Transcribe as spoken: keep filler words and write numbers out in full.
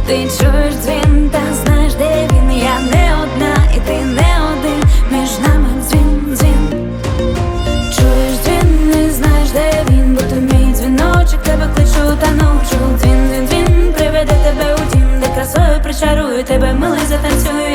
Ти чуєш дзвін, та знаєш, де він. Я не одна, і ти не один. Між нами дзвін, дзвін. Чуєш дзвін, не знаєш, де він. Бо то мій дзвіночок, тебе кличу та ночу. Дзвін, дзвін, дзвін, приведе тебе у дім, де красою причарую тебе, милий, затанцюю.